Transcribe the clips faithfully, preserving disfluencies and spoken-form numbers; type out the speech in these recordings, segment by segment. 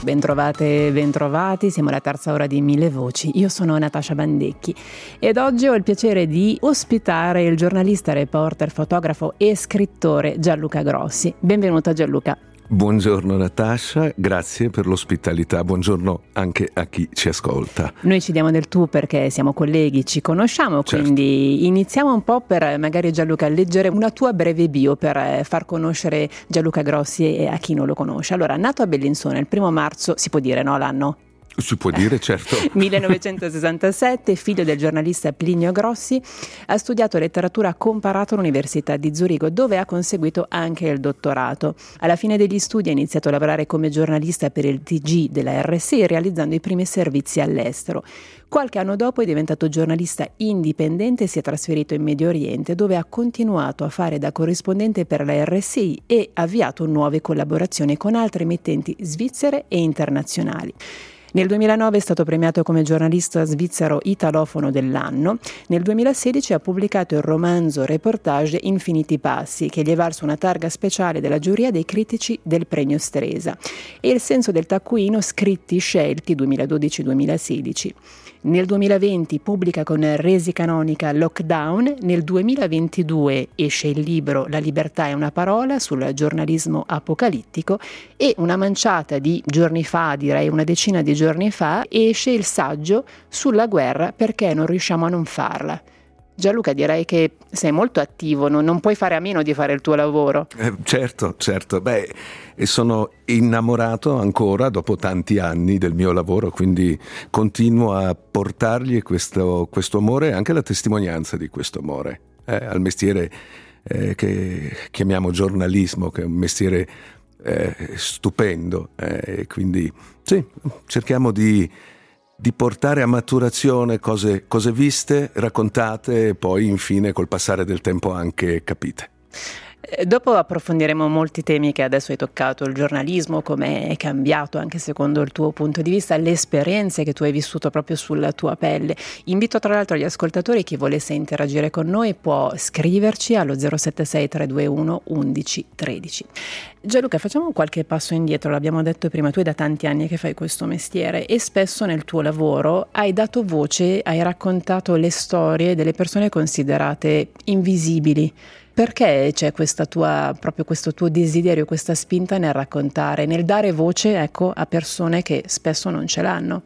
Bentrovate, bentrovati, siamo alla terza ora di Mille Voci. Io sono Natascia Bandecchi ed oggi ho il piacere di ospitare il giornalista, reporter, fotografo e scrittore Gianluca Grossi. Benvenuto Gianluca. Buongiorno Natascia, grazie per l'ospitalità, buongiorno anche a chi ci ascolta. Noi ci diamo del tu perché siamo colleghi, ci conosciamo, certo. Quindi iniziamo un po' per magari Gianluca leggere una tua breve bio per far conoscere Gianluca Grossi a chi non lo conosce. Allora, nato a Bellinzona il primo marzo, si può dire no l'anno? Si può dire, certo. millenovecentosessantasette, figlio del giornalista Plinio Grossi, ha studiato letteratura comparata all'Università di Zurigo, dove ha conseguito anche il dottorato. Alla fine degli studi ha iniziato a lavorare come giornalista per il T G della R S I, realizzando i primi servizi all'estero. Qualche anno dopo è diventato giornalista indipendente e si è trasferito in Medio Oriente, dove ha continuato a fare da corrispondente per la R S I e ha avviato nuove collaborazioni con altre emittenti svizzere e internazionali. Nel duemilanove è stato premiato come giornalista svizzero italofono dell'anno. Nel duemilasedici ha pubblicato il romanzo reportage Infiniti passi, che gli è valso una targa speciale della giuria dei critici del premio Stresa, e Il senso del taccuino scritti scelti duemiladodici duemilasedici. Nel duemilaventi pubblica con Resi Canonica Lockdown, nel duemilaventidue esce il libro La libertà è una parola sul giornalismo apocalittico e una manciata di giorni fa, direi una decina di giorni fa, esce il saggio sulla guerra perché non riusciamo a non farla. Gianluca, direi che sei molto attivo, non, non puoi fare a meno di fare il tuo lavoro. Eh, certo, certo. Beh, e sono innamorato ancora dopo tanti anni del mio lavoro, quindi continuo a portargli questo, questo amore e anche la testimonianza di questo amore eh, al mestiere eh, che chiamiamo giornalismo, che è un mestiere eh, stupendo. Eh, quindi sì, cerchiamo di... di portare a maturazione cose, cose viste, raccontate e poi infine col passare del tempo anche capite. Dopo approfondiremo molti temi che adesso hai toccato, il giornalismo, come è cambiato anche secondo il tuo punto di vista, le esperienze che tu hai vissuto proprio sulla tua pelle. Invito tra l'altro gli ascoltatori, chi volesse interagire con noi può scriverci allo zero sette sei tre due uno undici tredici. Gianluca, facciamo qualche passo indietro, l'abbiamo detto prima, tu è da tanti anni che fai questo mestiere e spesso nel tuo lavoro hai dato voce, hai raccontato le storie delle persone considerate invisibili. Perché c'è questa tua, proprio questo tuo desiderio, questa spinta nel raccontare, nel dare voce, ecco, a persone che spesso non ce l'hanno?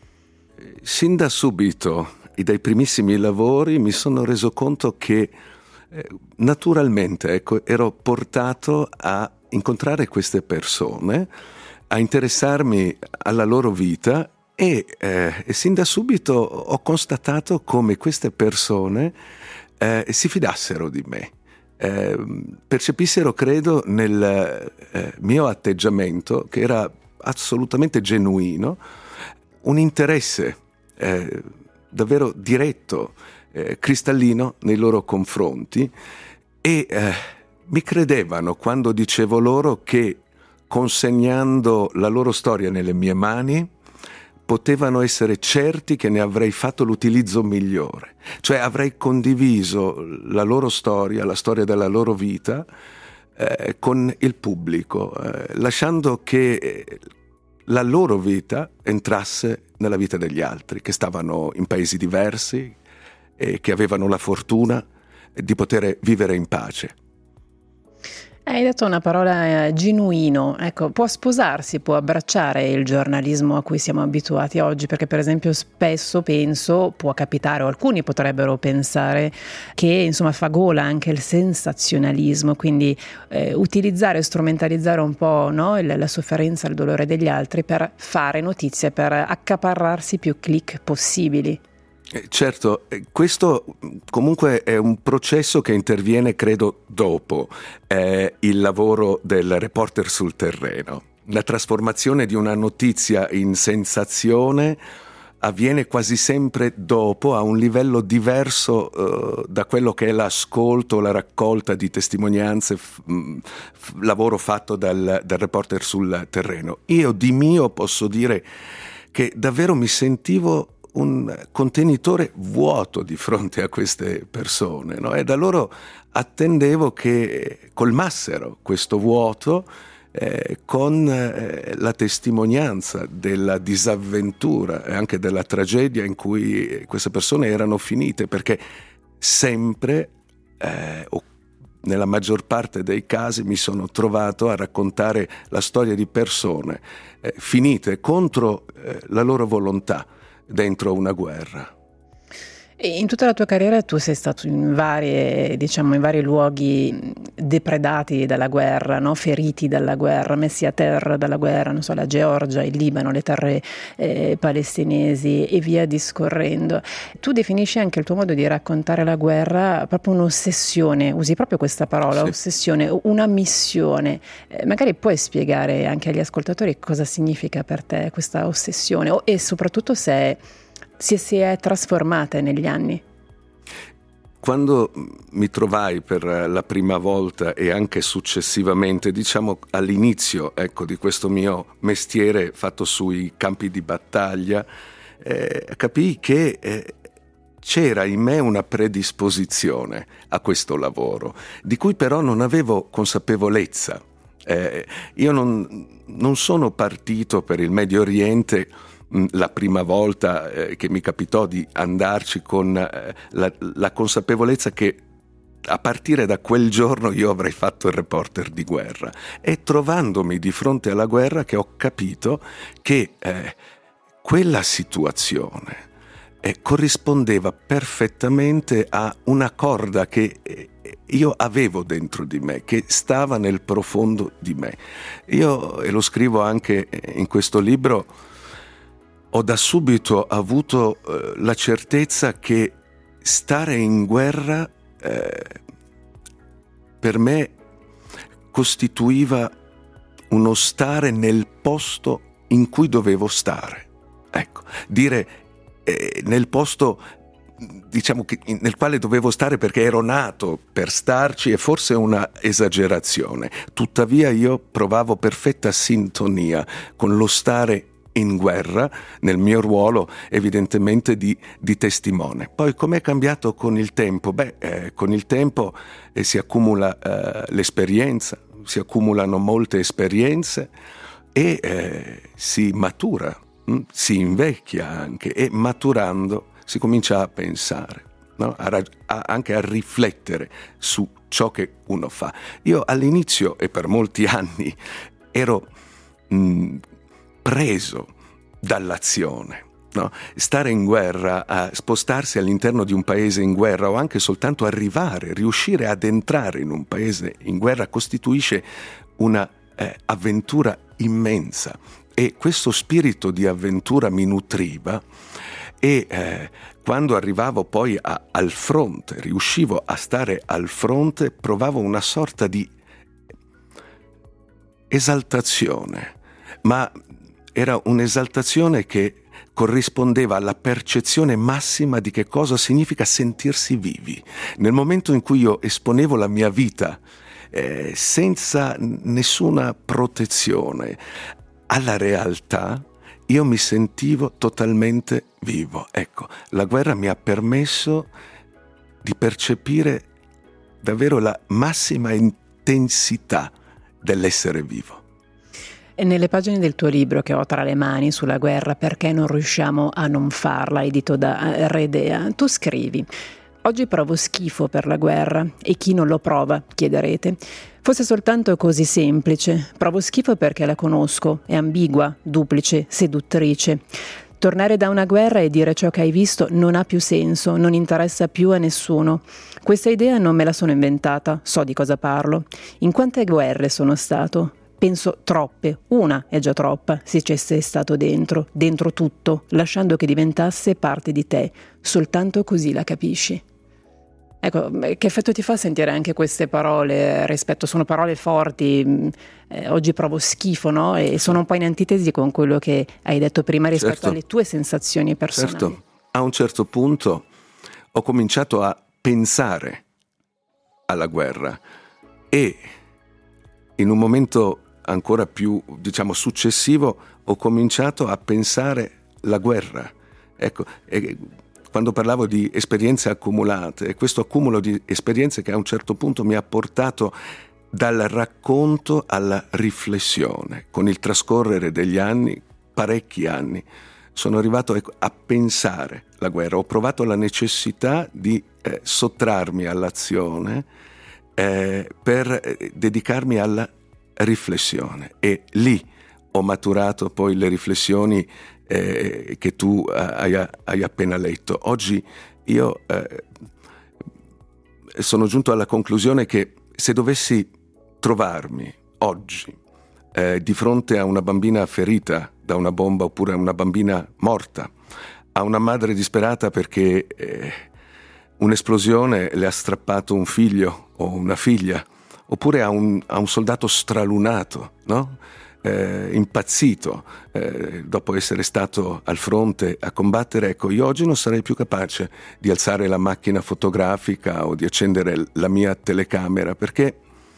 Sin da subito, e dai primissimi lavori, mi sono reso conto che eh, naturalmente, ecco, ero portato a incontrare queste persone, a interessarmi alla loro vita e, eh, e sin da subito ho constatato come queste persone eh, si fidassero di me. Eh, percepissero, credo, nel eh, mio atteggiamento, che era assolutamente genuino, un interesse eh, davvero diretto, eh, cristallino nei loro confronti e eh, mi credevano quando dicevo loro che consegnando la loro storia nelle mie mani potevano essere certi che ne avrei fatto l'utilizzo migliore, cioè avrei condiviso la loro storia, la storia della loro vita eh, con il pubblico, eh, lasciando che la loro vita entrasse nella vita degli altri, che stavano in paesi diversi e che avevano la fortuna di poter vivere in pace. Hai detto una parola, eh, genuino, ecco, può sposarsi, può abbracciare il giornalismo a cui siamo abituati oggi, perché per esempio spesso penso, può capitare o alcuni potrebbero pensare che insomma fa gola anche il sensazionalismo, quindi eh, utilizzare e strumentalizzare un po', no, il, la sofferenza, il dolore degli altri per fare notizie, per accaparrarsi più click possibili. Certo, questo comunque è un processo che interviene, credo, dopo eh, il lavoro del reporter sul terreno. La trasformazione di una notizia in sensazione avviene quasi sempre dopo, a un livello diverso eh, da quello che è l'ascolto, la raccolta di testimonianze, f- f- lavoro fatto dal, dal reporter sul terreno. Io di mio posso dire che davvero mi sentivo un contenitore vuoto di fronte a queste persone, no? E da loro attendevo che colmassero questo vuoto, eh, eh, con eh, la testimonianza della disavventura e anche della tragedia in cui queste persone erano finite, perché sempre eh, o nella maggior parte dei casi mi sono trovato a raccontare la storia di persone eh, finite contro eh, la loro volontà dentro una guerra. E in tutta la tua carriera tu sei stato in varie, diciamo, in vari luoghi depredati dalla guerra, no? Feriti dalla guerra, messi a terra dalla guerra, non so, la Georgia, il Libano, le terre eh, palestinesi e via discorrendo. Tu definisci anche il tuo modo di raccontare la guerra proprio un'ossessione, usi proprio questa parola, sì. Ossessione, una missione. Eh, magari puoi spiegare anche agli ascoltatori cosa significa per te questa ossessione o, e soprattutto se Si, si è trasformata negli anni? Quando mi trovai per la prima volta e anche successivamente, diciamo all'inizio ecco, di questo mio mestiere fatto sui campi di battaglia, eh, capii che eh, c'era in me una predisposizione a questo lavoro, di cui però non avevo consapevolezza. Eh, io non, non sono partito per il Medio Oriente la prima volta eh, che mi capitò di andarci con eh, la, la consapevolezza che a partire da quel giorno io avrei fatto il reporter di guerra. È trovandomi di fronte alla guerra che ho capito che eh, quella situazione eh, corrispondeva perfettamente a una corda che eh, io avevo dentro di me, che stava nel profondo di me. Io, e lo scrivo anche in questo libro, ho da subito avuto eh, la certezza che stare in guerra eh, per me costituiva uno stare nel posto in cui dovevo stare. Ecco, dire eh, nel posto, diciamo che nel quale dovevo stare perché ero nato per starci è forse una esagerazione. Tuttavia io provavo perfetta sintonia con lo stare in guerra, nel mio ruolo evidentemente di, di testimone. Poi com'è cambiato con il tempo? Beh, eh, con il tempo eh, si accumula eh, l'esperienza, si accumulano molte esperienze e eh, si matura, mh? si invecchia anche, e maturando si comincia a pensare, no? a rag- a, anche a riflettere su ciò che uno fa. Io all'inizio e per molti anni ero mh, preso dall'azione, no? Stare in guerra, a spostarsi all'interno di un paese in guerra o anche soltanto arrivare, riuscire ad entrare in un paese in guerra costituisce una eh, avventura immensa, e questo spirito di avventura mi nutriva, e eh, quando arrivavo poi a, al fronte, riuscivo a stare al fronte, provavo una sorta di esaltazione, ma era un'esaltazione che corrispondeva alla percezione massima di che cosa significa sentirsi vivi. Nel momento in cui io esponevo la mia vita eh, senza nessuna protezione alla realtà, io mi sentivo totalmente vivo. Ecco, la guerra mi ha permesso di percepire davvero la massima intensità dell'essere vivo. E nelle pagine del tuo libro che ho tra le mani sulla guerra, perché non riusciamo a non farla, edito da Redea, tu scrivi: oggi provo schifo per la guerra, e chi non lo prova, chiederete. Fosse soltanto così semplice. Provo schifo perché la conosco, è ambigua, duplice, seduttrice. Tornare da una guerra e dire ciò che hai visto non ha più senso, non interessa più a nessuno. Questa idea non me la sono inventata, so di cosa parlo. In quante guerre sono stato? Penso troppe, una è già troppa se ci sei stato dentro, dentro tutto, lasciando che diventasse parte di te, soltanto così la capisci. Ecco, che effetto ti fa sentire anche queste parole rispetto, sono parole forti, eh, oggi provo schifo, no? E sono un po' in antitesi con quello che hai detto prima rispetto certo. alle tue sensazioni personali. Certo, a un certo punto ho cominciato a pensare alla guerra e in un momento ancora più, diciamo, successivo, ho cominciato a pensare la guerra. Ecco, e quando parlavo di esperienze accumulate, questo accumulo di esperienze che a un certo punto mi ha portato dal racconto alla riflessione. Con il trascorrere degli anni, parecchi anni, sono arrivato a pensare la guerra. Ho provato la necessità di eh, sottrarmi all'azione eh, per eh, dedicarmi alla riflessione, e lì ho maturato poi le riflessioni eh, che tu hai, hai appena letto. Oggi io eh, sono giunto alla conclusione che se dovessi trovarmi oggi eh, di fronte a una bambina ferita da una bomba, oppure a una bambina morta, a una madre disperata perché eh, un'esplosione le ha strappato un figlio o una figlia, oppure a un, a un soldato stralunato, no? Eh, impazzito eh, dopo essere stato al fronte a combattere, ecco, io oggi non sarei più capace di alzare la macchina fotografica o di accendere la mia telecamera, perché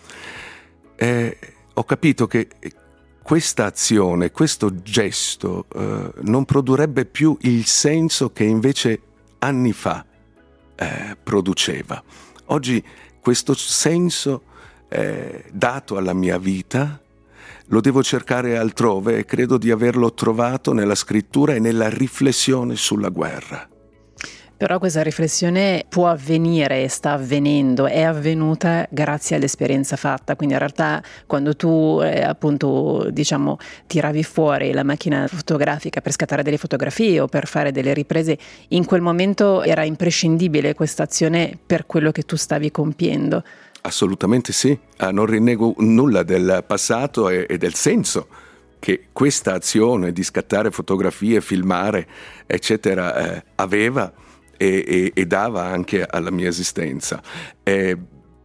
eh, ho capito che questa azione, questo gesto eh, non produrrebbe più il senso che invece anni fa eh, produceva. Oggi questo senso eh, dato alla mia vita lo devo cercare altrove, e credo di averlo trovato nella scrittura e nella riflessione sulla guerra. Però questa riflessione può avvenire e sta avvenendo, è avvenuta grazie all'esperienza fatta, quindi in realtà quando tu eh, appunto diciamo tiravi fuori la macchina fotografica per scattare delle fotografie o per fare delle riprese, in quel momento era imprescindibile questa azione per quello che tu stavi compiendo. Assolutamente sì, ah, non rinnego nulla del passato e, e del senso che questa azione di scattare fotografie, filmare, eccetera, eh, aveva e, e, e dava anche alla mia esistenza. È,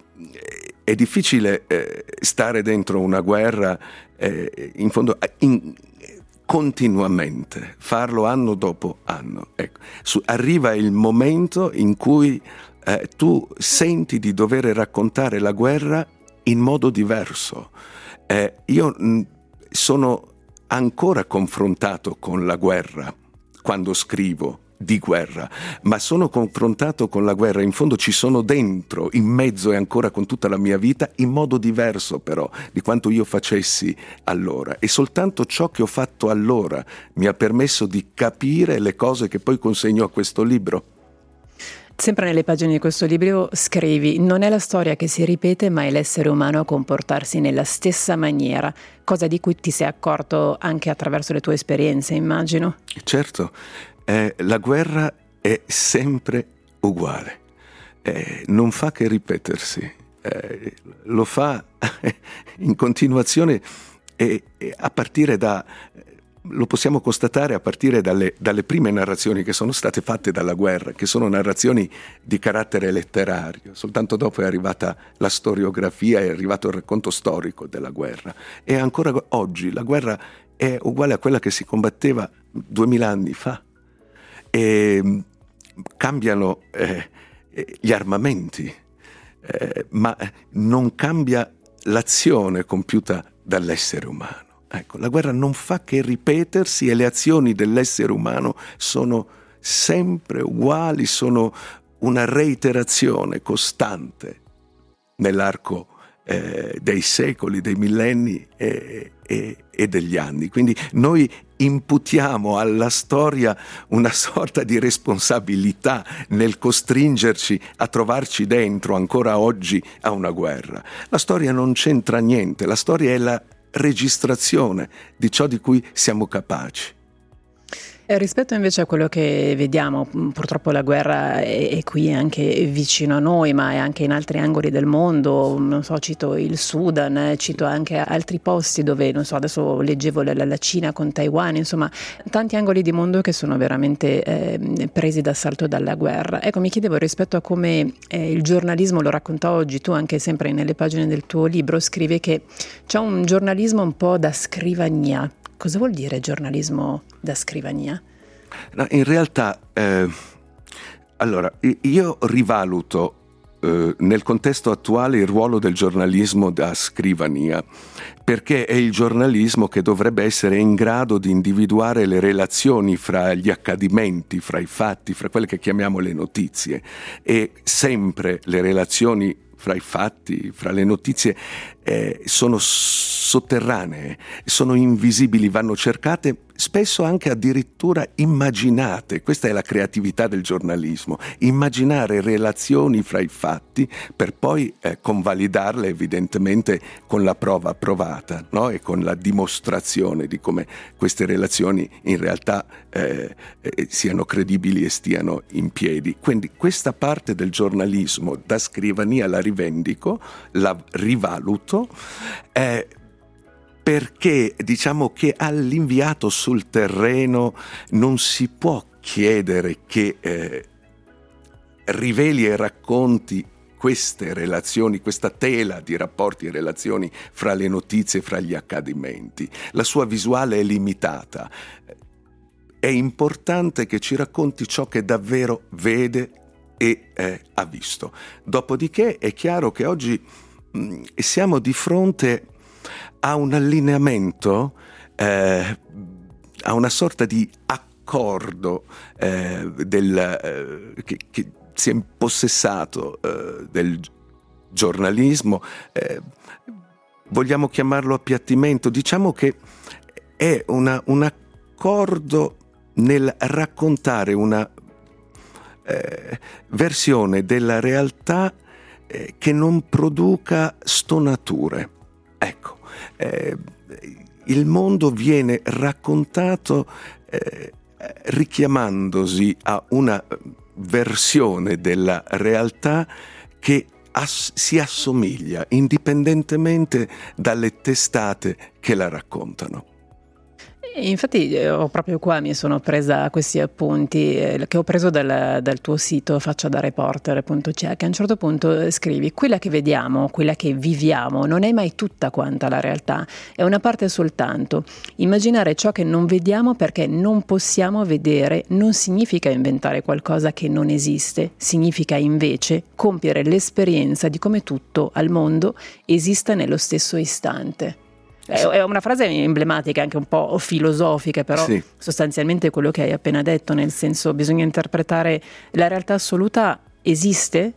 è difficile eh, stare dentro una guerra, eh, in fondo, in, continuamente, farlo anno dopo anno. Ecco, su, arriva il momento in cui Eh, tu senti di dover raccontare la guerra in modo diverso. Eh, io mh, sono ancora confrontato con la guerra quando scrivo di guerra, ma sono confrontato con la guerra, in fondo ci sono dentro, in mezzo e ancora con tutta la mia vita, in modo diverso però di quanto io facessi allora, e soltanto ciò che ho fatto allora mi ha permesso di capire le cose che poi consegno a questo libro. Sempre nelle pagine di questo libro scrivi: non è la storia che si ripete, ma è l'essere umano a comportarsi nella stessa maniera, cosa di cui ti sei accorto anche attraverso le tue esperienze, immagino. Certo, eh, la guerra è sempre uguale, eh, non fa che ripetersi, eh, lo fa in continuazione e, e a partire da... Lo possiamo constatare a partire dalle, dalle prime narrazioni che sono state fatte dalla guerra, che sono narrazioni di carattere letterario. Soltanto dopo è arrivata la storiografia, è arrivato il racconto storico della guerra. E ancora oggi la guerra è uguale a quella che si combatteva duemila anni fa. E cambiano eh, gli armamenti, eh, ma non cambia l'azione compiuta dall'essere umano. Ecco, la guerra non fa che ripetersi e le azioni dell'essere umano sono sempre uguali, sono una reiterazione costante nell'arco eh, dei secoli, dei millenni e, e, e degli anni. Quindi noi imputiamo alla storia una sorta di responsabilità nel costringerci a trovarci dentro ancora oggi a una guerra. La storia non c'entra niente, la storia è la registrazione di ciò di cui siamo capaci. E rispetto invece a quello che vediamo, purtroppo la guerra è, è qui anche vicino a noi, ma è anche in altri angoli del mondo. Non so, cito il Sudan, eh, cito anche altri posti dove, non so, adesso leggevo la, la Cina con Taiwan, insomma, tanti angoli di mondo che sono veramente eh, presi d'assalto dalla guerra. Ecco, mi chiedevo rispetto a come eh, il giornalismo lo racconta oggi. Tu anche sempre nelle pagine del tuo libro scrivi che c'è un giornalismo un po' da scrivania. Cosa vuol dire giornalismo da scrivania? No, in realtà, eh, allora, io rivaluto eh, nel contesto attuale il ruolo del giornalismo da scrivania, perché è il giornalismo che dovrebbe essere in grado di individuare le relazioni fra gli accadimenti, fra i fatti, fra quelle che chiamiamo le notizie, e sempre le relazioni fra i fatti, fra le notizie, eh, sono sotterranee, sono invisibili, vanno cercate, spesso anche addirittura immaginate. Questa è la creatività del giornalismo, immaginare relazioni fra i fatti per poi eh, convalidarle evidentemente con la prova provata, no? E con la dimostrazione di come queste relazioni in realtà eh, eh, siano credibili e stiano in piedi. Quindi questa parte del giornalismo da scrivania la rivendico, la rivaluto, eh, perché diciamo che all'inviato sul terreno non si può chiedere che eh, riveli e racconti queste relazioni, questa tela di rapporti e relazioni fra le notizie, fra gli accadimenti. La sua visuale è limitata. È importante che ci racconti ciò che davvero vede e eh, ha visto. Dopodiché è chiaro che oggi mh, siamo di fronte a un allineamento, eh, a una sorta di accordo eh, del, eh, che, che si è impossessato eh, del giornalismo, eh, vogliamo chiamarlo appiattimento, diciamo che è una, un accordo nel raccontare una eh, versione della realtà eh, che non produca stonature. Ecco, eh, il mondo viene raccontato eh, richiamandosi a una versione della realtà che ass- si assomiglia indipendentemente dalle testate che la raccontano. Infatti ho proprio qua mi sono presa questi appunti eh, che ho preso dal, dal tuo sito faccia da reporter punto c h, che a un certo punto scrivi: quella che vediamo, quella che viviamo non è mai tutta quanta la realtà, è una parte soltanto. Immaginare ciò che non vediamo perché non possiamo vedere non significa inventare qualcosa che non esiste, significa invece compiere l'esperienza di come tutto al mondo esista nello stesso istante. È una frase emblematica, anche un po' filosofica, però sì. Sostanzialmente quello che hai appena detto, nel senso bisogna interpretare la realtà assoluta esiste?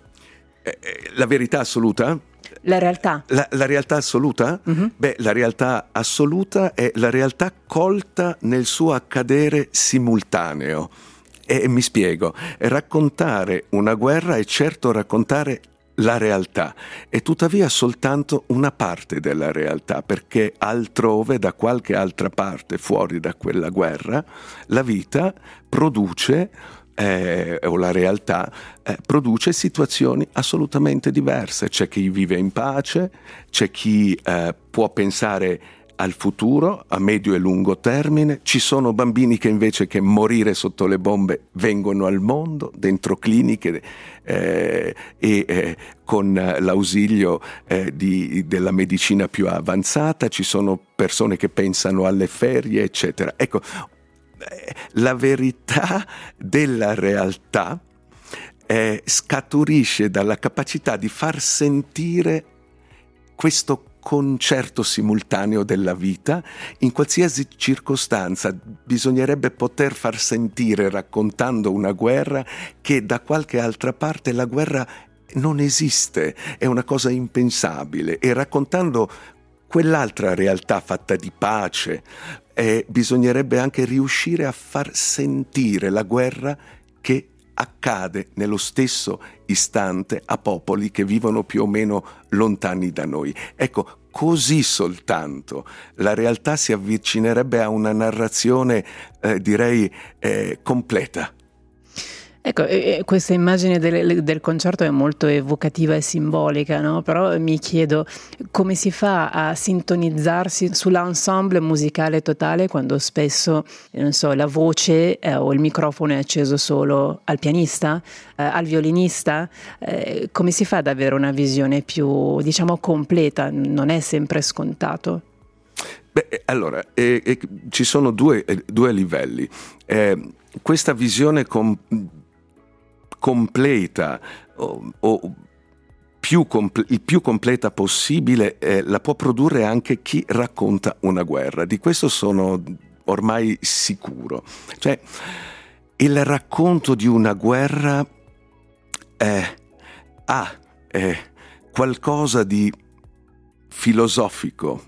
La verità assoluta? La realtà. La, la realtà assoluta? Uh-huh. Beh, la realtà assoluta è la realtà colta nel suo accadere simultaneo. E mi spiego, raccontare una guerra è certo raccontare la realtà, è tuttavia soltanto una parte della realtà, perché altrove, da qualche altra parte fuori da quella guerra, la vita produce eh, o la realtà eh, produce situazioni assolutamente diverse. C'è chi vive in pace, c'è chi eh, può pensare al futuro a medio e lungo termine, ci sono bambini che invece che morire sotto le bombe vengono al mondo dentro cliniche eh, e eh, con l'ausilio eh, di, della medicina più avanzata, ci sono persone che pensano alle ferie, eccetera. Ecco, eh, la verità della realtà eh, scaturisce dalla capacità di far sentire questo concerto simultaneo della vita in qualsiasi circostanza. Bisognerebbe poter far sentire, raccontando una guerra, che da qualche altra parte la guerra non esiste, è una cosa impensabile, e raccontando quell'altra realtà fatta di pace eh, bisognerebbe anche riuscire a far sentire la guerra che accade nello stesso istante a popoli che vivono più o meno lontani da noi. Ecco, così soltanto la realtà si avvicinerebbe a una narrazione, eh, direi, eh, completa. Ecco, eh, questa immagine del, del concerto è molto evocativa e simbolica, no? Però mi chiedo come si fa a sintonizzarsi sull'ensemble musicale totale quando spesso, non so, la voce eh, o il microfono è acceso solo al pianista, eh, al violinista. Eh, come si fa ad avere una visione più, diciamo, completa? Non è sempre scontato. Beh, allora, eh, eh, ci sono due, eh, due livelli. Eh, questa visione com- completa o, o più comple- il più completa possibile eh, la può produrre anche chi racconta una guerra. Di questo sono ormai sicuro. Cioè, il racconto di una guerra eh, ha eh, qualcosa di filosofico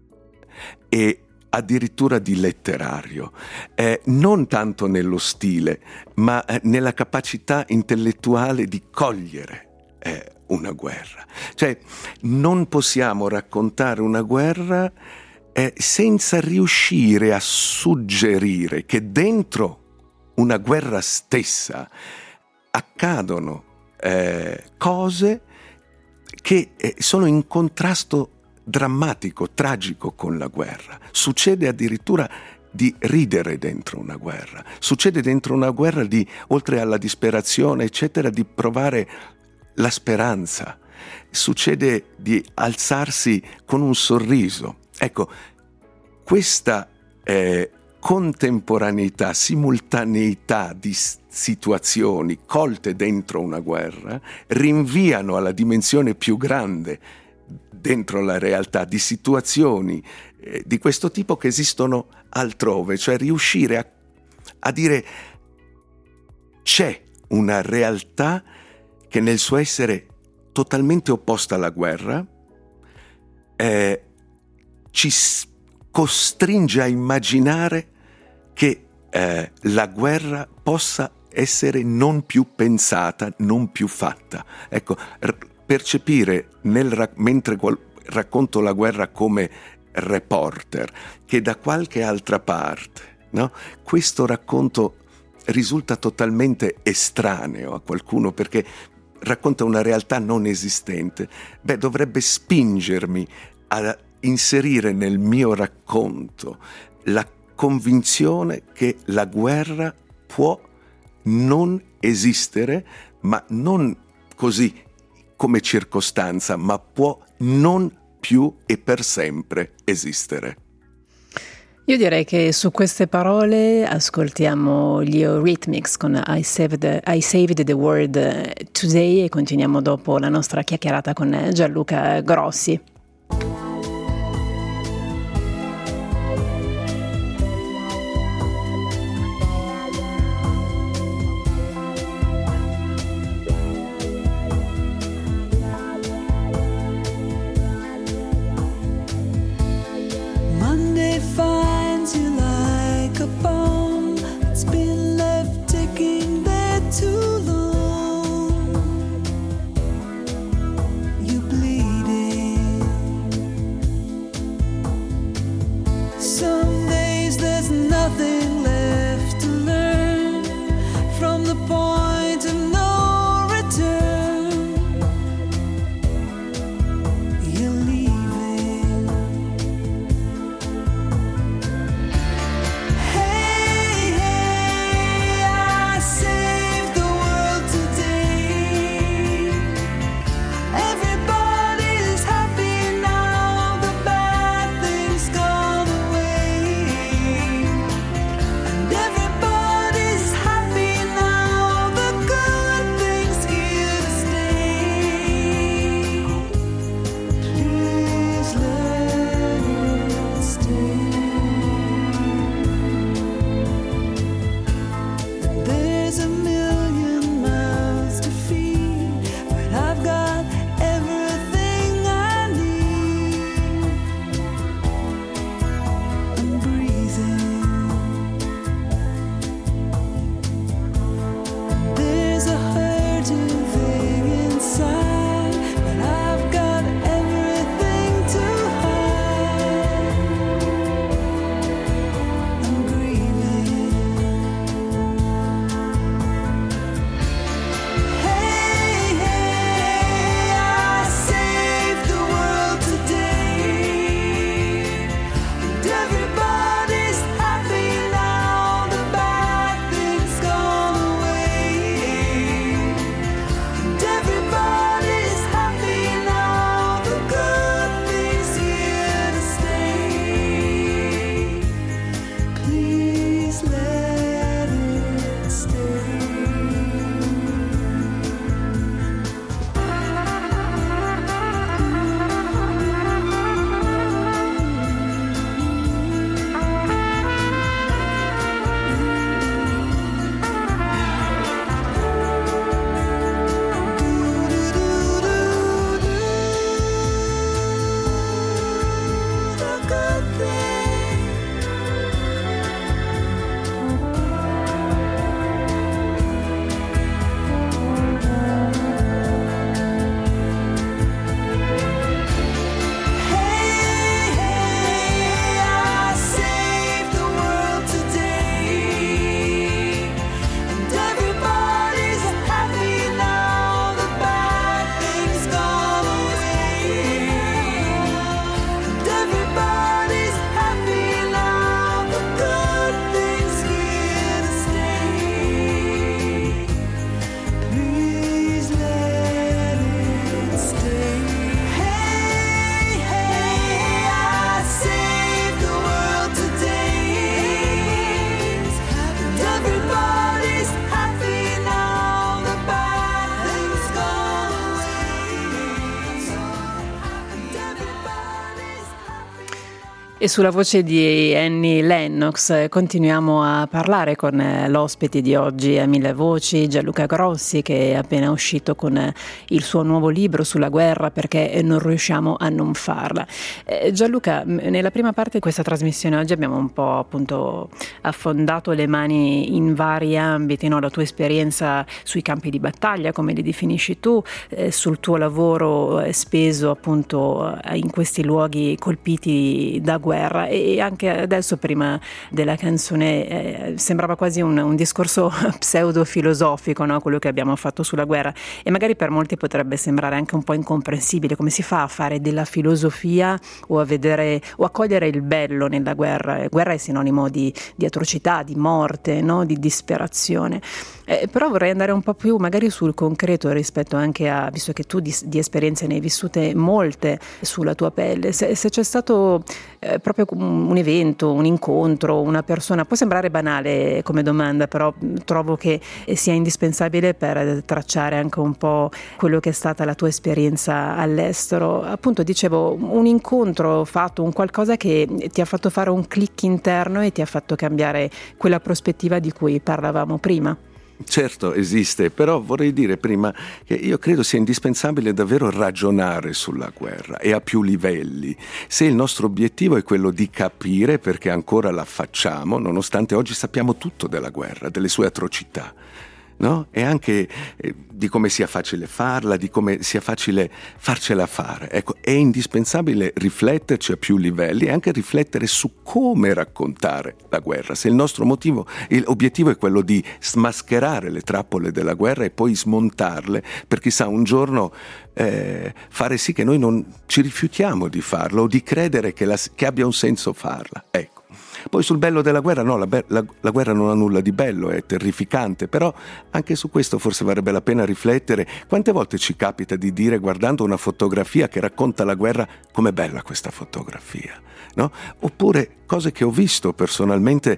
e addirittura di letterario, eh, non tanto nello stile, ma eh, nella capacità intellettuale di cogliere eh, una guerra. Cioè, non possiamo raccontare una guerra eh, senza riuscire a suggerire che dentro una guerra stessa accadono eh, cose che eh, sono in contrasto drammatico, tragico con la guerra. Succede addirittura di ridere dentro una guerra. Succede dentro una guerra di, oltre alla disperazione, eccetera, di provare la speranza. Succede di alzarsi con un sorriso. Ecco, questa eh, contemporaneità, simultaneità di situazioni colte dentro una guerra rinviano alla dimensione più grande dentro la realtà di situazioni eh, di questo tipo che esistono altrove, cioè riuscire a, a dire c'è una realtà che nel suo essere totalmente opposta alla guerra eh, ci s- costringe a immaginare che eh, la guerra possa essere non più pensata, non più fatta. Ecco, r- percepire nel, mentre qual, racconto la guerra come reporter, che da qualche altra parte, no? Questo racconto risulta totalmente estraneo a qualcuno perché racconta una realtà non esistente, beh, dovrebbe spingermi a inserire nel mio racconto la convinzione che la guerra può non esistere, ma non così come circostanza, ma può non più e per sempre esistere. Io direi che su queste parole ascoltiamo gli Eurythmics con I Saved, I Saved the World Today e continuiamo dopo la nostra chiacchierata con Gianluca Grossi. Too long, you bleeding. E sulla voce di Annie Lennox continuiamo a parlare con l'ospite di oggi a Mille Voci, Gianluca Grossi, che è appena uscito con il suo nuovo libro sulla guerra, perché non riusciamo a non farla. Eh, Gianluca, nella prima parte di questa trasmissione oggi abbiamo un po' appunto affondato le mani in vari ambiti, no? La tua esperienza sui campi di battaglia, come li definisci tu, eh, sul tuo lavoro speso appunto in questi luoghi colpiti da guerra. E anche adesso, prima della canzone, eh, sembrava quasi un, un discorso pseudo-filosofico, no? Quello che abbiamo fatto sulla guerra, e magari per molti potrebbe sembrare anche un po' incomprensibile. Come si fa a fare della filosofia o a vedere o a cogliere il bello nella guerra? Guerra è sinonimo di, di atrocità, di morte, no? Di disperazione. Eh, però vorrei andare un po' più magari sul concreto rispetto anche a, visto che tu di, di esperienze ne hai vissute molte sulla tua pelle, se, se c'è stato eh, proprio un evento, un incontro, una persona, può sembrare banale come domanda, però trovo che sia indispensabile per tracciare anche un po' quello che è stata la tua esperienza all'estero. Appunto, dicevo, un incontro fatto, un qualcosa che ti ha fatto fare un click interno e ti ha fatto cambiare quella prospettiva di cui parlavamo prima. Certo, esiste, però vorrei dire prima che io credo sia indispensabile davvero ragionare sulla guerra e a più livelli. Se il nostro obiettivo è quello di capire perché ancora la facciamo, nonostante oggi sappiamo tutto della guerra, delle sue atrocità, no? E anche eh, di come sia facile farla, di come sia facile farcela fare. Ecco, è indispensabile rifletterci a più livelli e anche riflettere su come raccontare la guerra. Se il nostro motivo, l'obiettivo è quello di smascherare le trappole della guerra e poi smontarle, per chissà un giorno eh, fare sì che noi non ci rifiutiamo di farlo o di credere che, la, che abbia un senso farla. Ecco. Poi sul bello della guerra, no, la, be- la, la guerra non ha nulla di bello, è terrificante, però anche su questo forse varrebbe la pena riflettere. Quante volte ci capita di dire, guardando una fotografia che racconta la guerra, com'è bella questa fotografia, no? Oppure cose che ho visto personalmente,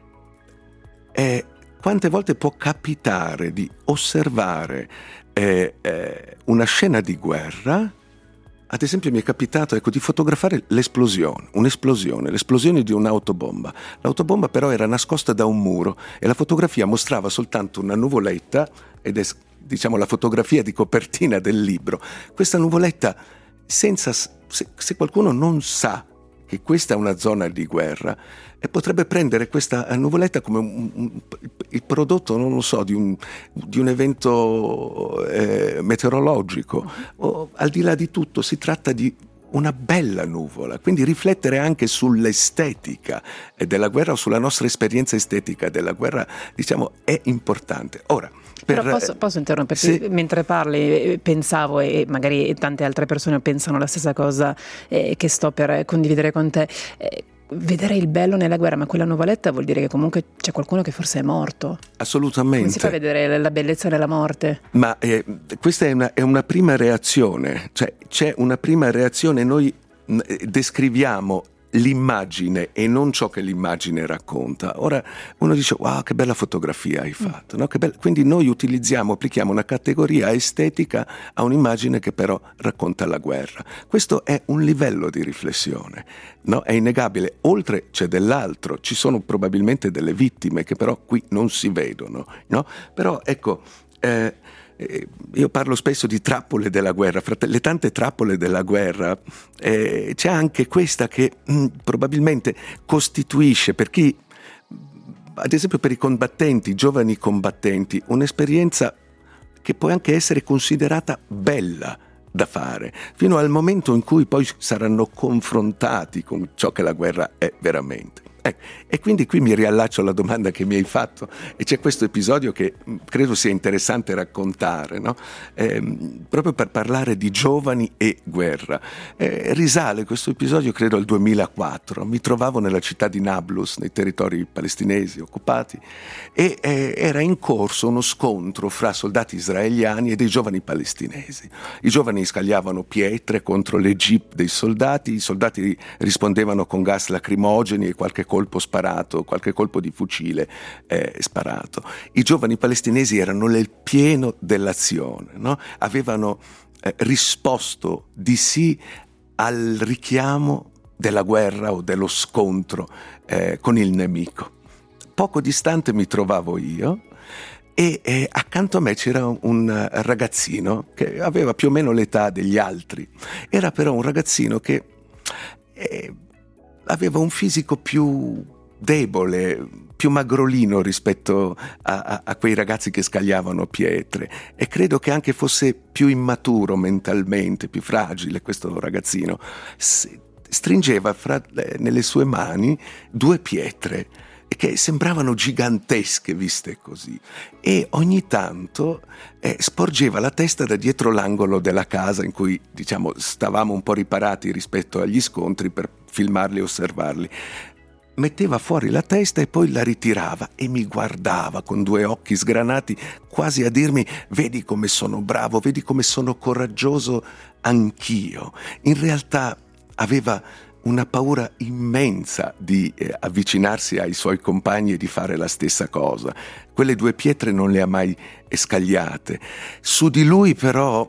eh, quante volte può capitare di osservare eh, eh, una scena di guerra. Ad esempio mi è capitato ecco, di fotografare l'esplosione, un'esplosione, l'esplosione di un'autobomba. L'autobomba però era nascosta da un muro e la fotografia mostrava soltanto una nuvoletta, ed è diciamo la fotografia di copertina del libro. Questa nuvoletta, senza, se, se qualcuno non sa che questa è una zona di guerra, e potrebbe prendere questa nuvoletta come un, un, il prodotto, non lo so, di un, di un evento eh, meteorologico. O, al di là di tutto si tratta di una bella nuvola, quindi riflettere anche sull'estetica della guerra o sulla nostra esperienza estetica della guerra, diciamo, è importante. Ora, per... Però posso, posso interromperti? Se... Mentre parli pensavo, e magari tante altre persone pensano la stessa cosa eh, che sto per condividere con te, eh, vedere il bello nella guerra, ma quella nuvoletta vuol dire che comunque c'è qualcuno che forse è morto. Assolutamente. Come si fa a vedere la bellezza nella morte? Ma eh, questa è una, è una prima reazione, cioè c'è una prima reazione, noi descriviamo l'immagine e non ciò che l'immagine racconta. Ora uno dice wow, che bella fotografia hai fatto, no? Che bella... Quindi noi utilizziamo, applichiamo una categoria estetica a un'immagine che però racconta la guerra. Questo è un livello di riflessione, no? È innegabile. Oltre c'è dell'altro, ci sono probabilmente delle vittime che però qui non si vedono, no? Però ecco eh, io parlo spesso di trappole della guerra, fra le tante trappole della guerra eh, c'è anche questa che mh, probabilmente costituisce per chi, ad esempio per i combattenti, i giovani combattenti, un'esperienza che può anche essere considerata bella da fare, fino al momento in cui poi saranno confrontati con ciò che la guerra è veramente. Eh, e quindi qui mi riallaccio alla domanda che mi hai fatto, e c'è questo episodio che credo sia interessante raccontare, no? Eh, proprio per parlare di giovani e guerra. Eh, risale questo episodio credo al duemilaquattro, mi trovavo nella città di Nablus, nei territori palestinesi occupati, e eh, era in corso uno scontro fra soldati israeliani e dei giovani palestinesi. I giovani scagliavano pietre contro le jeep dei soldati, i soldati rispondevano con gas lacrimogeni e qualche colpo sparato, qualche colpo di fucile eh, sparato. I giovani palestinesi erano nel pieno dell'azione, no? Avevano eh, risposto di sì al richiamo della guerra o dello scontro eh, con il nemico. Poco distante mi trovavo io e, e accanto a me c'era un ragazzino che aveva più o meno l'età degli altri. Era però un ragazzino che eh, aveva un fisico più debole, più magrolino rispetto a, a, a quei ragazzi che scagliavano pietre, e credo che anche fosse più immaturo mentalmente, più fragile questo ragazzino. Stringeva fra, nelle sue mani due pietre che sembravano gigantesche viste così, e ogni tanto eh, sporgeva la testa da dietro l'angolo della casa in cui, diciamo, stavamo un po' riparati rispetto agli scontri per filmarli e osservarli. Metteva fuori la testa e poi la ritirava e mi guardava con due occhi sgranati, quasi a dirmi: vedi come sono bravo, vedi come sono coraggioso anch'io. In realtà aveva una paura immensa di eh, avvicinarsi ai suoi compagni e di fare la stessa cosa. Quelle due pietre non le ha mai scagliate. Su di lui però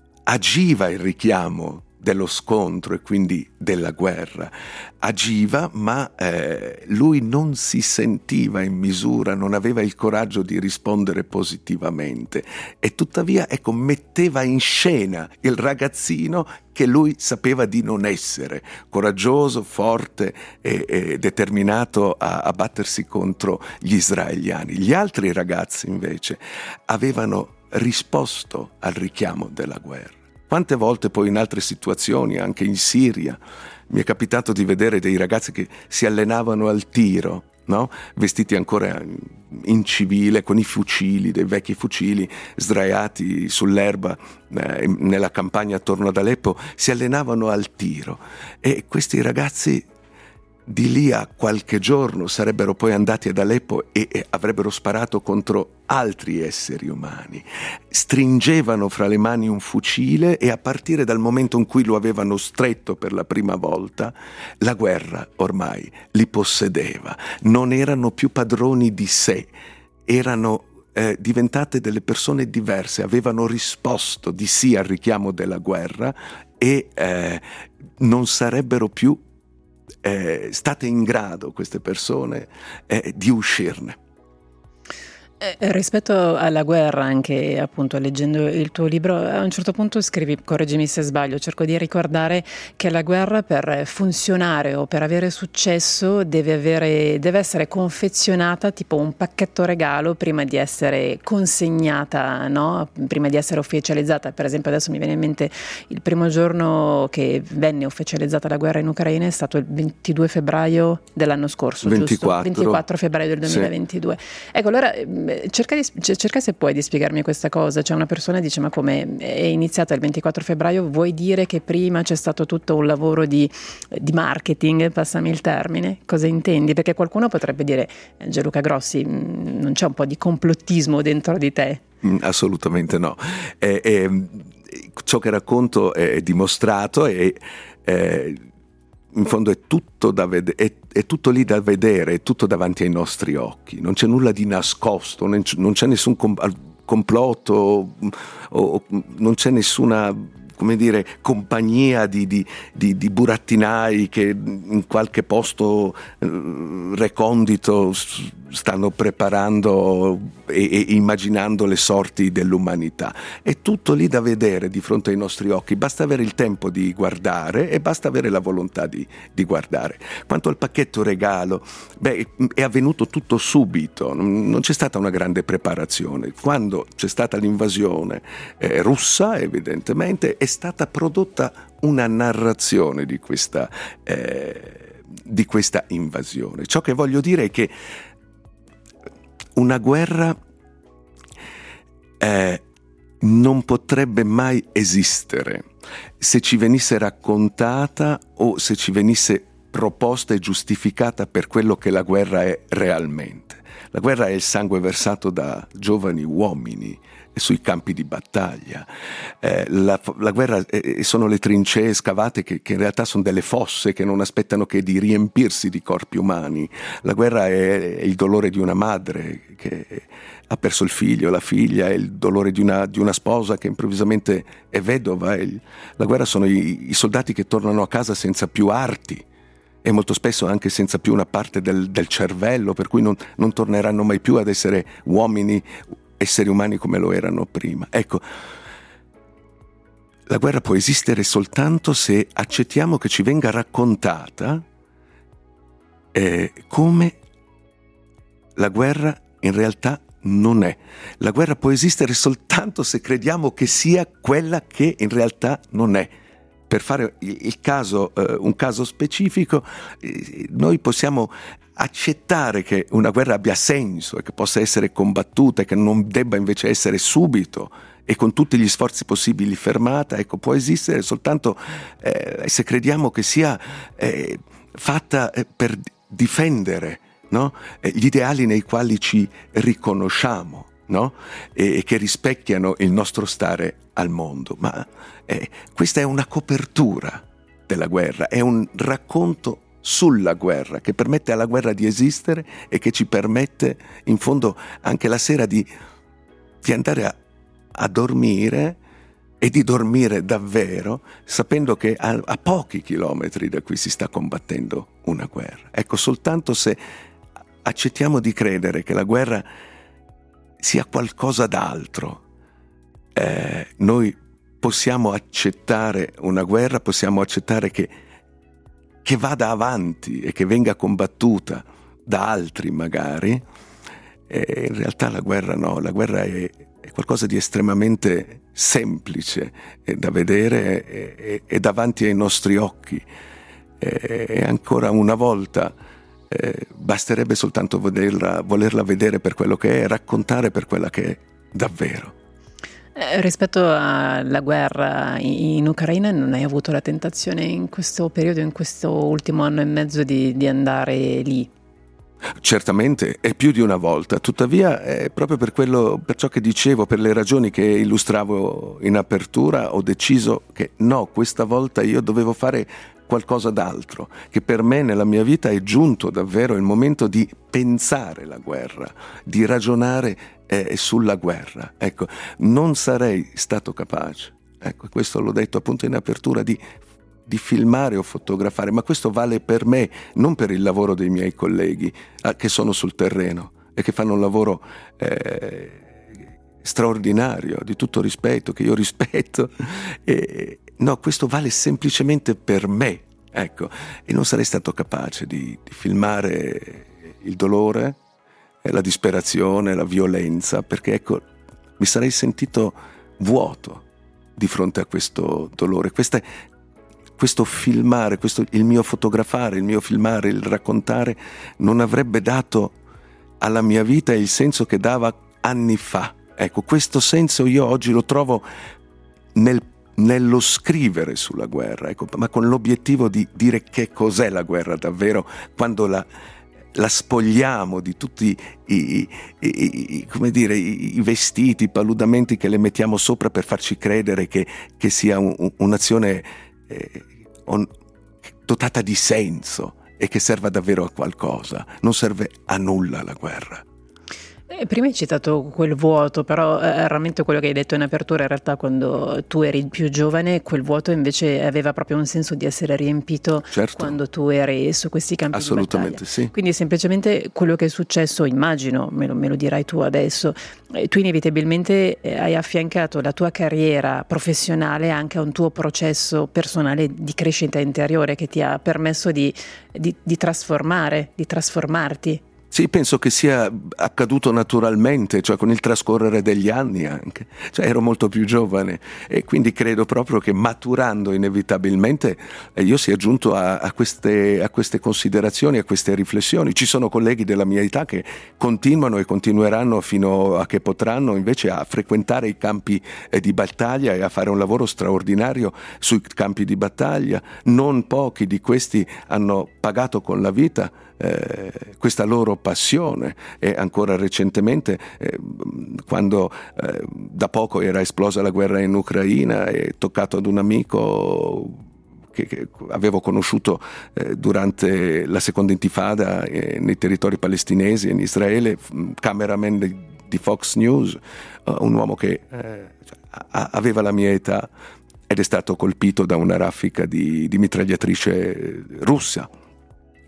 agiva il richiamo dello scontro e quindi della guerra. Agiva, ma eh, lui non si sentiva in misura, non aveva il coraggio di rispondere positivamente, e tuttavia, ecco, metteva in scena il ragazzino che lui sapeva di non essere, coraggioso, forte e, e determinato a, a battersi contro gli israeliani. Gli altri ragazzi invece avevano risposto al richiamo della guerra. Quante volte poi in altre situazioni, anche in Siria, mi è capitato di vedere dei ragazzi che si allenavano al tiro, no? Vestiti ancora in civile, con i fucili, dei vecchi fucili, sdraiati sull'erba eh, nella campagna attorno ad Aleppo, si allenavano al tiro. E questi ragazzi di lì a qualche giorno sarebbero poi andati ad Aleppo e, e avrebbero sparato contro altri esseri umani. Stringevano fra le mani un fucile e a partire dal momento in cui lo avevano stretto per la prima volta, la guerra ormai li possedeva. Non erano più padroni di sé, erano eh, diventate delle persone diverse, avevano risposto di sì al richiamo della guerra e eh, non sarebbero più Eh, state in grado, queste persone, eh, di uscirne. Eh, rispetto alla guerra, anche appunto leggendo il tuo libro, a un certo punto scrivi, correggimi se sbaglio, cerco di ricordare che la guerra per funzionare o per avere successo deve avere, deve essere confezionata tipo un pacchetto regalo prima di essere consegnata, no? Prima di essere ufficializzata. Per esempio adesso mi viene in mente il primo giorno che venne ufficializzata la guerra in Ucraina è stato il ventidue febbraio dell'anno scorso, ventiquattro. Giusto? ventiquattro febbraio del duemilaventidue. Sì. Ecco, allora Cerca, di, cerca se puoi di spiegarmi questa cosa. Cioè una persona dice: ma come è iniziata il ventiquattro febbraio? Vuoi dire che prima c'è stato tutto un lavoro di, di marketing? Passami il termine. Cosa intendi? Perché qualcuno potrebbe dire: Gianluca Grossi, non c'è un po' di complottismo dentro di te? Mm, assolutamente no. Eh, eh, ciò che racconto è dimostrato e eh, in fondo è tutto da vedere, è, è tutto lì da vedere, è tutto davanti ai nostri occhi, non c'è nulla di nascosto, non c'è, non c'è nessun com- complotto o, o non c'è nessuna, come dire, compagnia di, di, di, di burattinai che in qualche posto eh, recondito stanno preparando e, e immaginando le sorti dell'umanità. È tutto lì da vedere di fronte ai nostri occhi, basta avere il tempo di guardare e basta avere la volontà di, di guardare. Quanto al pacchetto regalo, beh, è avvenuto tutto subito, non c'è stata una grande preparazione. Quando c'è stata l'invasione eh, russa, evidentemente è stata prodotta una narrazione di questa, eh, di questa invasione. Ciò che voglio dire è che una guerra eh, non potrebbe mai esistere se ci venisse raccontata o se ci venisse proposta e giustificata per quello che la guerra è realmente. La guerra è il sangue versato da giovani uomini sui campi di battaglia. Eh, la, la guerra eh, sono le trincee scavate che, che in realtà sono delle fosse che non aspettano che di riempirsi di corpi umani. La guerra è, è il dolore di una madre che ha perso il figlio, la figlia, è il dolore di una, di una sposa che improvvisamente è vedova. È il, la guerra sono i, i soldati che tornano a casa senza più arti, e molto spesso anche senza più una parte del, del cervello, per cui non, non torneranno mai più ad essere uomini, esseri umani come lo erano prima. Ecco, la guerra può esistere soltanto se accettiamo che ci venga raccontata eh, come la guerra in realtà non è. La guerra può esistere soltanto se crediamo che sia quella che in realtà non è. Per fare il caso, eh, un caso specifico, eh, noi possiamo accettare che una guerra abbia senso e che possa essere combattuta e che non debba invece essere subito e con tutti gli sforzi possibili fermata. Ecco, può esistere soltanto eh, se crediamo che sia eh, fatta eh, per difendere, no? eh, gli ideali nei quali ci riconosciamo, no? e, e che rispecchiano il nostro stare al mondo. Ma eh, questa è una copertura della guerra, è un racconto sulla guerra che permette alla guerra di esistere e che ci permette in fondo anche la sera di, di andare a, a dormire e di dormire davvero sapendo che a, a pochi chilometri da qui si sta combattendo una guerra. Ecco, soltanto se accettiamo di credere che la guerra sia qualcosa d'altro, eh, noi possiamo accettare una guerra, possiamo accettare che, che vada avanti e che venga combattuta da altri magari. E in realtà la guerra no, la guerra è, è qualcosa di estremamente semplice è da vedere e, e, e davanti ai nostri occhi. E, e ancora una volta eh, basterebbe soltanto volerla, volerla vedere per quello che è e raccontare per quella che è davvero. Eh, rispetto alla guerra in, in Ucraina, non hai avuto la tentazione in questo periodo, in questo ultimo anno e mezzo di, di andare lì? Certamente, e più di una volta. Tuttavia, eh, proprio per quello, per ciò che dicevo, per le ragioni che illustravo in apertura, ho deciso che no, questa volta io dovevo fare qualcosa d'altro, che per me nella mia vita è giunto davvero il momento di pensare la guerra, di ragionare eh, sulla guerra. Ecco, non sarei stato capace, ecco, questo l'ho detto appunto in apertura, di di filmare o fotografare, ma questo vale per me, non per il lavoro dei miei colleghi eh, che sono sul terreno e che fanno un lavoro eh, straordinario, di tutto rispetto, che io rispetto. E, no, questo vale semplicemente per me, ecco, e non sarei stato capace di, di filmare il dolore, la disperazione, la violenza, perché ecco, mi sarei sentito vuoto di fronte a questo dolore. Questa Questo filmare, questo, il mio fotografare, il mio filmare, il raccontare non avrebbe dato alla mia vita il senso che dava anni fa. Ecco, questo senso io oggi lo trovo nel, nello scrivere sulla guerra, ecco, ma con l'obiettivo di dire che cos'è la guerra davvero quando la, la spogliamo di tutti i, i, i, come dire, i, i vestiti, i paludamenti che le mettiamo sopra per farci credere che, che sia un, un'azione Eh, on, dotata di senso e che serva davvero a qualcosa. Non serve a nulla la guerra. Eh, prima hai citato quel vuoto, però eh, realmente quello che hai detto in apertura, in realtà quando tu eri più giovane, quel vuoto invece aveva proprio un senso di essere riempito, certo, quando tu eri su questi campi di battaglia. Assolutamente sì. Quindi semplicemente quello che è successo, immagino, me lo, me lo dirai tu adesso, eh, tu inevitabilmente eh, hai affiancato la tua carriera professionale anche a un tuo processo personale di crescita interiore che ti ha permesso di, di, di trasformare, di trasformarti. Sì, penso che sia accaduto naturalmente, cioè con il trascorrere degli anni anche. Cioè ero molto più giovane e quindi credo proprio che maturando inevitabilmente eh, io sia giunto a, a, queste, a queste considerazioni, a queste riflessioni. Ci sono colleghi della mia età che continuano e continueranno fino a che potranno invece a frequentare i campi eh, di battaglia e a fare un lavoro straordinario sui campi di battaglia. Non pochi di questi hanno pagato con la vita Eh, questa loro passione, e ancora recentemente eh, quando eh, da poco era esplosa la guerra in Ucraina e toccato ad un amico che, che avevo conosciuto eh, durante la seconda intifada eh, nei territori palestinesi in Israele, cameraman di, di Fox News, uh, un uomo che eh, a, aveva la mia età ed è stato colpito da una raffica di, di mitragliatrice russa.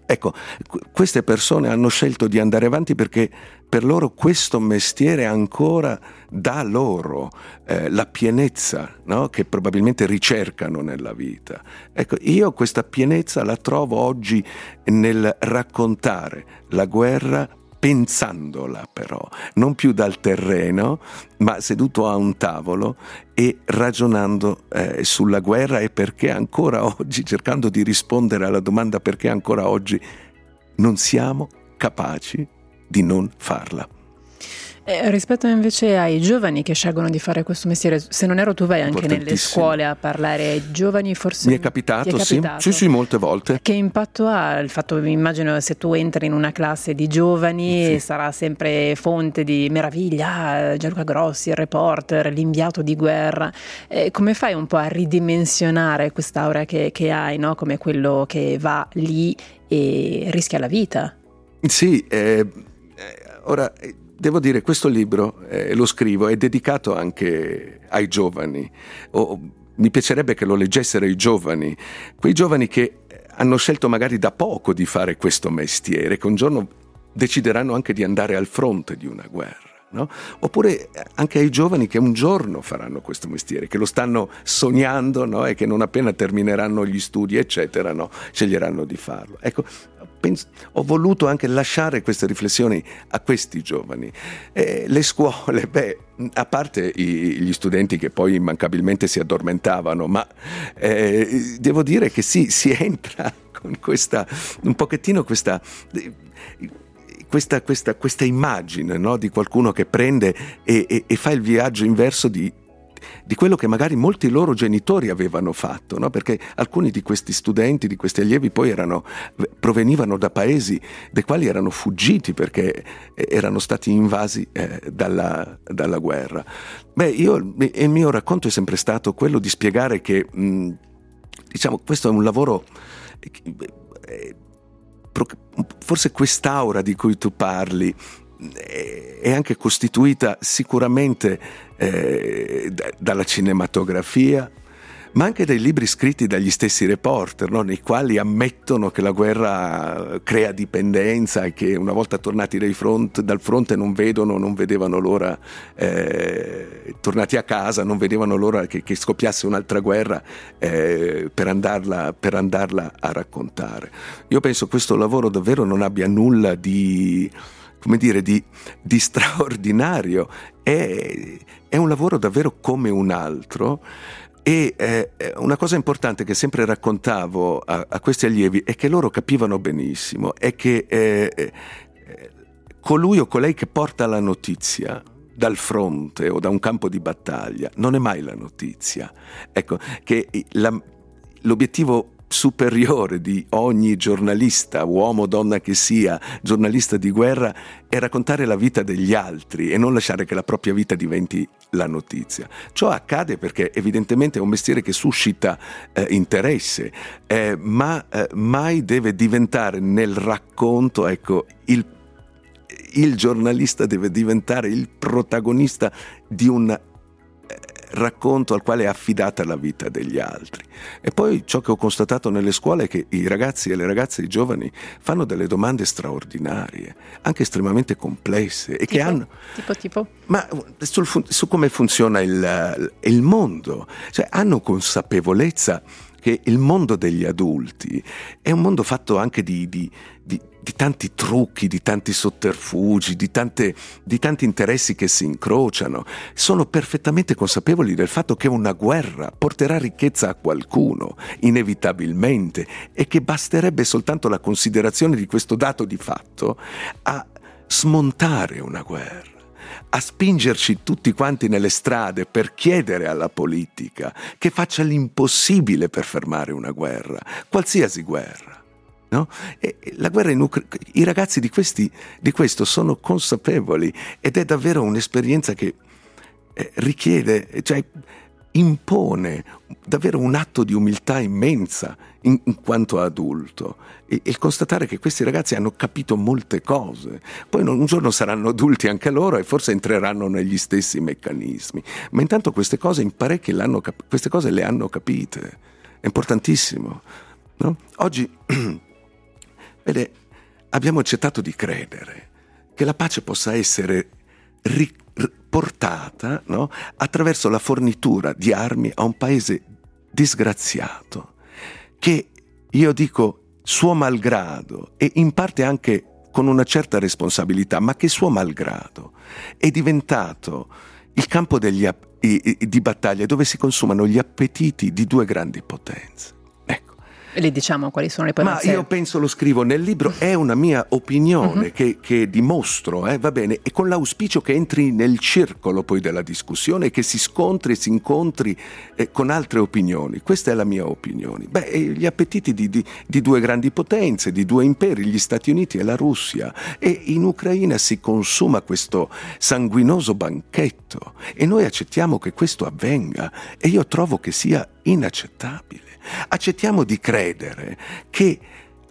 Ecco, queste persone hanno scelto di andare avanti perché per loro questo mestiere ancora dà loro eh, la pienezza, no? Che probabilmente ricercano nella vita. Ecco, io questa pienezza la trovo oggi nel raccontare la guerra pensandola però, non più dal terreno, ma seduto a un tavolo e ragionando eh, sulla guerra e perché ancora oggi, cercando di rispondere alla domanda perché ancora oggi non siamo capaci di non farla. Eh, rispetto invece ai giovani che scelgono di fare questo mestiere, se non ero tu vai anche nelle scuole a parlare ai giovani, forse mi è capitato, è capitato? Sì, sì, sì, molte volte. Che impatto ha il fatto, immagino, se tu entri in una classe di giovani sì. sarà sempre fonte di meraviglia, Gianluca Grossi, il reporter, l'inviato di guerra, eh, come fai un po' a ridimensionare quest'aura che, che hai, no? Come quello che va lì e rischia la vita? Sì, eh, ora... Devo dire, questo libro, eh, lo scrivo, è dedicato anche ai giovani. O, mi piacerebbe che lo leggessero i giovani, quei giovani che hanno scelto magari da poco di fare questo mestiere, che un giorno decideranno anche di andare al fronte di una guerra. No? Oppure anche ai giovani che un giorno faranno questo mestiere, che lo stanno sognando, no? E che non appena termineranno gli studi eccetera, no? Sceglieranno di farlo. Ecco, penso, ho voluto anche lasciare queste riflessioni a questi giovani. Eh, le scuole, beh, a parte i, gli studenti che poi immancabilmente si addormentavano, ma eh, devo dire che sì, si entra con questa, un pochettino questa... Questa, questa, questa immagine, no? Di qualcuno che prende e, e, e fa il viaggio inverso di, di quello che magari molti loro genitori avevano fatto, no? Perché alcuni di questi studenti, di questi allievi poi erano, provenivano da paesi dai quali erano fuggiti perché erano stati invasi eh, dalla, dalla guerra. Beh, io, il mio racconto è sempre stato quello di spiegare che mh, diciamo questo è un lavoro eh, forse quest'aura di cui tu parli è anche costituita sicuramente eh, dalla cinematografia, ma anche dai libri scritti dagli stessi reporter, no? Nei quali ammettono che la guerra crea dipendenza e che una volta tornati dai front, dal fronte non vedono, non vedevano l'ora, eh, tornati a casa, non vedevano l'ora che, che scoppiasse un'altra guerra eh, per andarla, per andarla a raccontare. Io penso che questo lavoro davvero non abbia nulla di... come dire, di, di straordinario, è, è un lavoro davvero come un altro. E eh, una cosa importante che sempre raccontavo a, a questi allievi è che loro capivano benissimo, è che eh, eh, colui o colei che porta la notizia dal fronte o da un campo di battaglia non è mai la notizia. Ecco, che la, l'obiettivo superiore di ogni giornalista, uomo o donna che sia, giornalista di guerra, è raccontare la vita degli altri e non lasciare che la propria vita diventi la notizia. Ciò accade perché evidentemente è un mestiere che suscita eh, interesse, eh, ma eh, mai deve diventare nel racconto, ecco, il, il giornalista deve diventare il protagonista di un racconto al quale è affidata la vita degli altri. E poi ciò che ho constatato nelle scuole è che i ragazzi e le ragazze, i giovani, fanno delle domande straordinarie, anche estremamente complesse e tipo, che hanno tipo tipo ma sul, su come funziona il, il mondo, cioè hanno consapevolezza che il mondo degli adulti è un mondo fatto anche di, di, di, di tanti trucchi, di tanti sotterfugi, di, tante, di tanti interessi che si incrociano. Sono perfettamente consapevoli del fatto che una guerra porterà ricchezza a qualcuno, inevitabilmente, e che basterebbe soltanto la considerazione di questo dato di fatto a smontare una guerra, a spingerci tutti quanti nelle strade per chiedere alla politica che faccia l'impossibile per fermare una guerra, qualsiasi guerra. No? E la guerra in Ucraina, i ragazzi di, questi, di questo sono consapevoli ed è davvero un'esperienza che eh, richiede, cioè impone davvero un atto di umiltà immensa in, in quanto adulto, e il constatare che questi ragazzi hanno capito molte cose, poi un giorno saranno adulti anche loro e forse entreranno negli stessi meccanismi, ma intanto queste cose in parecchi l'hanno cap- queste cose le hanno capite. È importantissimo, no? Oggi Vede, abbiamo accettato di credere che la pace possa essere ri- portata, no? attraverso la fornitura di armi a un paese disgraziato, che io dico suo malgrado e in parte anche con una certa responsabilità, ma che suo malgrado è diventato il campo degli, di battaglia dove si consumano gli appetiti di due grandi potenze. E le diciamo quali sono le potenze? Ma io penso, lo scrivo nel libro, è una mia opinione uh-huh. che, che dimostro, eh, va bene, e con l'auspicio che entri nel circolo poi della discussione, che si scontri e si incontri eh, con altre opinioni. Questa è la mia opinione. Beh, gli appetiti di, di, di due grandi potenze, di due imperi, gli Stati Uniti e la Russia, e in Ucraina si consuma questo sanguinoso banchetto e noi accettiamo che questo avvenga, e io trovo che sia inaccettabile. Accettiamo di credere che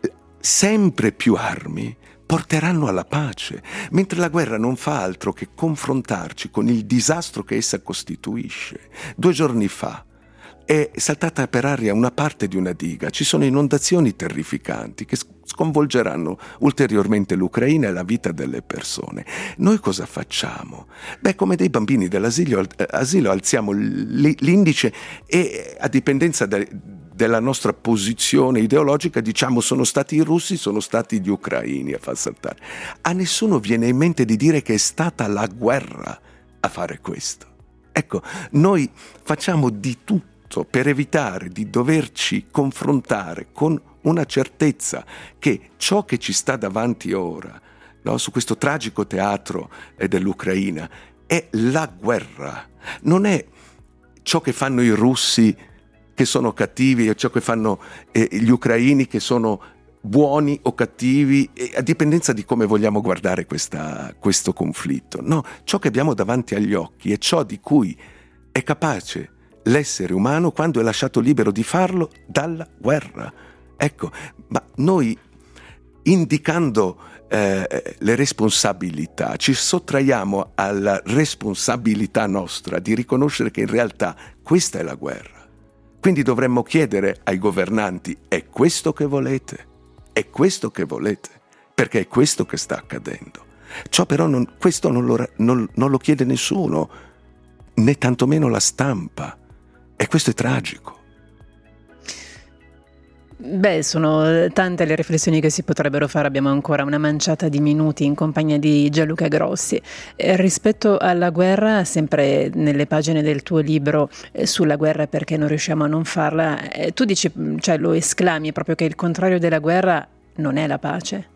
sempre più armi porteranno alla pace, mentre la guerra non fa altro che confrontarci con il disastro che essa costituisce. Due giorni fa è saltata per aria una parte di una diga, ci sono inondazioni terrificanti che sconvolgeranno ulteriormente l'Ucraina e la vita delle persone. Noi cosa facciamo? Beh, come dei bambini dell'asilo asilo, alziamo l'indice e, a dipendenza da, della nostra posizione ideologica, diciamo sono stati i russi, sono stati gli ucraini a far saltare. A nessuno viene in mente di dire che è stata la guerra a fare questo. Ecco, noi facciamo di tutto per evitare di doverci confrontare con una certezza che ciò che ci sta davanti ora, no, su questo tragico teatro eh, dell'Ucraina, è la guerra. Non è ciò che fanno i russi che sono cattivi, o ciò che fanno eh, gli ucraini che sono buoni o cattivi, eh, a dipendenza di come vogliamo guardare questa, questo conflitto. No, ciò che abbiamo davanti agli occhi è ciò di cui è capace l'essere umano quando è lasciato libero di farlo dalla guerra. Ecco, ma noi, indicando eh, le responsabilità, ci sottraiamo alla responsabilità nostra di riconoscere che in realtà questa è la guerra. Quindi dovremmo chiedere ai governanti: è questo che volete? È questo che volete? Perché è questo che sta accadendo. Ciò però non, questo non lo, non, non lo chiede nessuno, né tantomeno la stampa. E questo è tragico. Beh, sono tante le riflessioni che si potrebbero fare, abbiamo ancora una manciata di minuti in compagnia di Gianluca Grossi. Eh, rispetto alla guerra, sempre nelle pagine del tuo libro eh, sulla guerra perché non riusciamo a non farla, eh, tu dici, cioè lo esclami proprio, che il contrario della guerra non è la pace.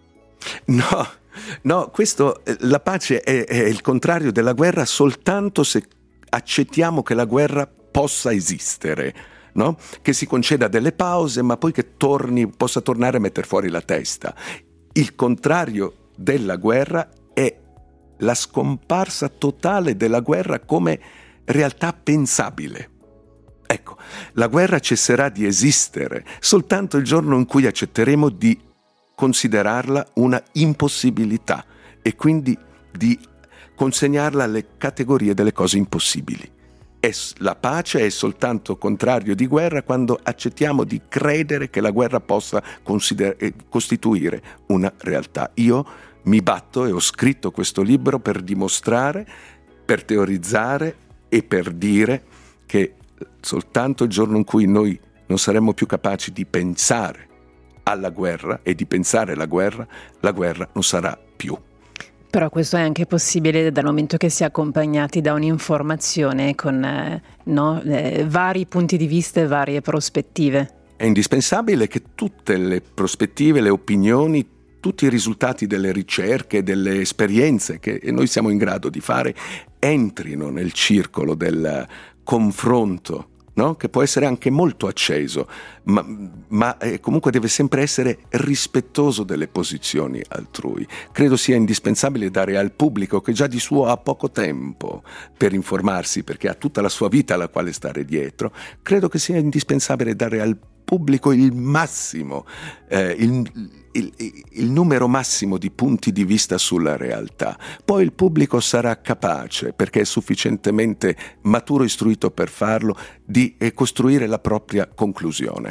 No, no, questo, la pace è, è il contrario della guerra soltanto se accettiamo che la guerra possa esistere, no? Che si conceda delle pause, ma poi che torni, possa tornare a mettere fuori la testa. Il contrario della guerra è la scomparsa totale della guerra come realtà pensabile. Ecco, la guerra cesserà di esistere soltanto il giorno in cui accetteremo di considerarla una impossibilità e quindi di consegnarla alle categorie delle cose impossibili. La pace è soltanto contrario di guerra quando accettiamo di credere che la guerra possa consider- costituire una realtà. Io mi batto e ho scritto questo libro per dimostrare, per teorizzare e per dire che soltanto il giorno in cui noi non saremo più capaci di pensare alla guerra e di pensare la guerra, la guerra non sarà più. Però questo è anche possibile dal momento che si è accompagnati da un'informazione con eh, no, eh, vari punti di vista e varie prospettive. È indispensabile che tutte le prospettive, le opinioni, tutti i risultati delle ricerche, delle esperienze che noi siamo in grado di fare entrino nel circolo del confronto, no? Che può essere anche molto acceso, ma, ma eh, comunque deve sempre essere rispettoso delle posizioni altrui. Credo sia indispensabile dare al pubblico, che già di suo ha poco tempo per informarsi perché ha tutta la sua vita alla quale stare dietro, credo che sia indispensabile dare al pubblico il massimo, eh, il, il, il numero massimo di punti di vista sulla realtà. Poi il pubblico sarà capace, perché è sufficientemente maturo e istruito per farlo, di costruire la propria conclusione.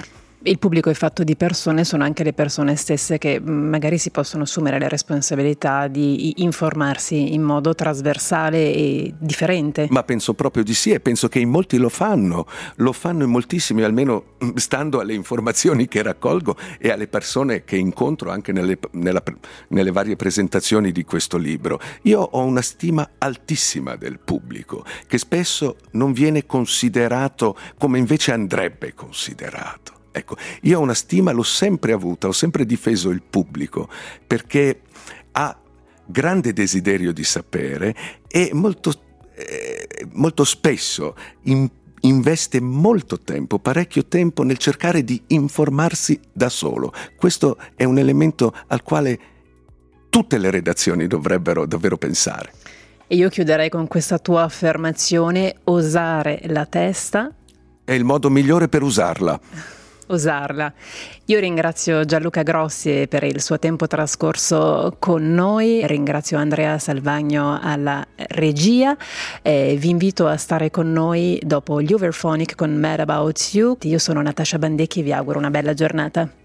Il pubblico è fatto di persone, sono anche le persone stesse che magari si possono assumere le responsabilità di informarsi in modo trasversale e differente. Ma penso proprio di sì, e penso che in molti lo fanno, lo fanno in moltissimi, almeno stando alle informazioni che raccolgo e alle persone che incontro anche nelle, nella, nelle varie presentazioni di questo libro. Io ho una stima altissima del pubblico, che spesso non viene considerato come invece andrebbe considerato. Ecco, io ho una stima, l'ho sempre avuta, ho sempre difeso il pubblico, perché ha grande desiderio di sapere e molto, eh, molto spesso in, investe molto tempo, parecchio tempo nel cercare di informarsi da solo. Questo è un elemento al quale tutte le redazioni dovrebbero davvero pensare. E io chiuderei con questa tua affermazione: osare la testa è il modo migliore per usarla. Usarla. Io ringrazio Gianluca Grossi per il suo tempo trascorso con noi, ringrazio Andrea Salvagno alla regia, e vi invito a stare con noi dopo gli Overphonic con Mad About You. Io sono Natascia Bandecchi e vi auguro una bella giornata.